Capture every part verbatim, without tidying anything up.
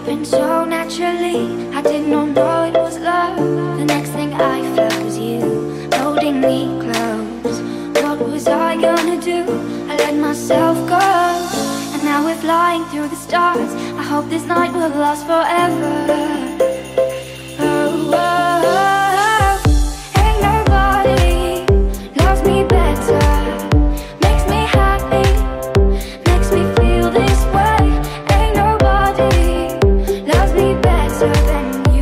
happened so naturally. I did not know it was love. The next thing I felt was you holding me close. What was I gonna do? I let myself go, and now we're flying through the stars. I hope this night will last forever. Oh, oh, oh. Ain't nobody loves me better. Makes me happy, makes me feel this way. Ain't nobody loves me better than you.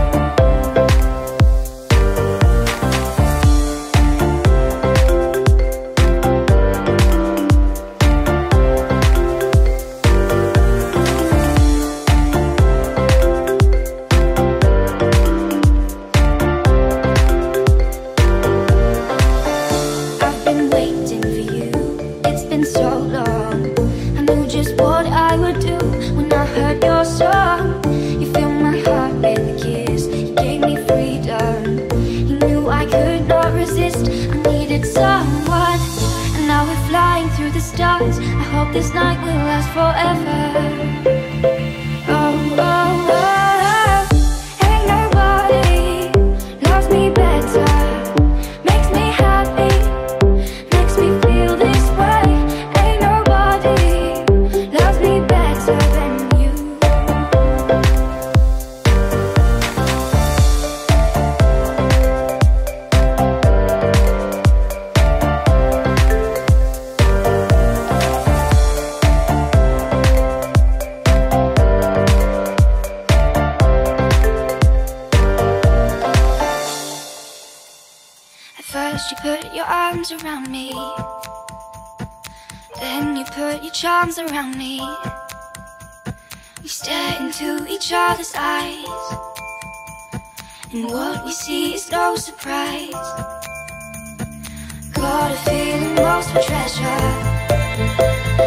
I've been waiting for you, it's been so long. I knew just what I would do when I heard your song. You filled my heart with a kiss, you gave me freedom. You knew I could not resist, I needed someone. And now we're flying through the stars. I hope this night will last forever. Oh, oh, oh. Ain't nobody loves me better. Makes me happy, makes me feel this way. Ain't nobody loves me better than you. At first you put your arms around me, then you put your charms around me. We stare into each other's eyes, and what we see is no surprise. Got a feeling lost for treasure,